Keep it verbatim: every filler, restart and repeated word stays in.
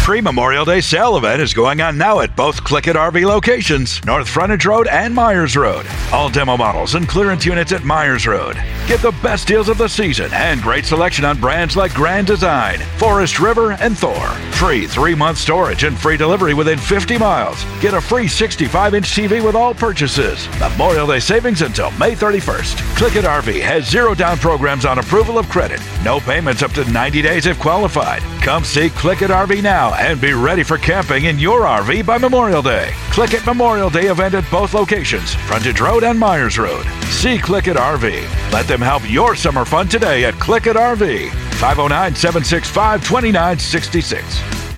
Pre-Memorial Day sale event is going on now at both Click It R V locations, North Frontage Road and Myers Road. All demo models and clearance units at Myers Road. Get the best deals of the season and great selection on brands like Grand Design, Forest River, and Thor. Free three-month storage and free delivery within fifty miles. Get a free sixty-five inch T V with all purchases. Memorial Day savings until May thirty-first. Click It R V has zero down programs on approval of credit. No payments up to ninety days if qualified. Come see Click It R V now and be ready for camping in your R V by Memorial Day. Click It Memorial Day event at both locations, Frontage Road and Myers Road. See Click It R V. Let them help your summer fun today at Click It R V. five oh nine, seven six five, two nine six six.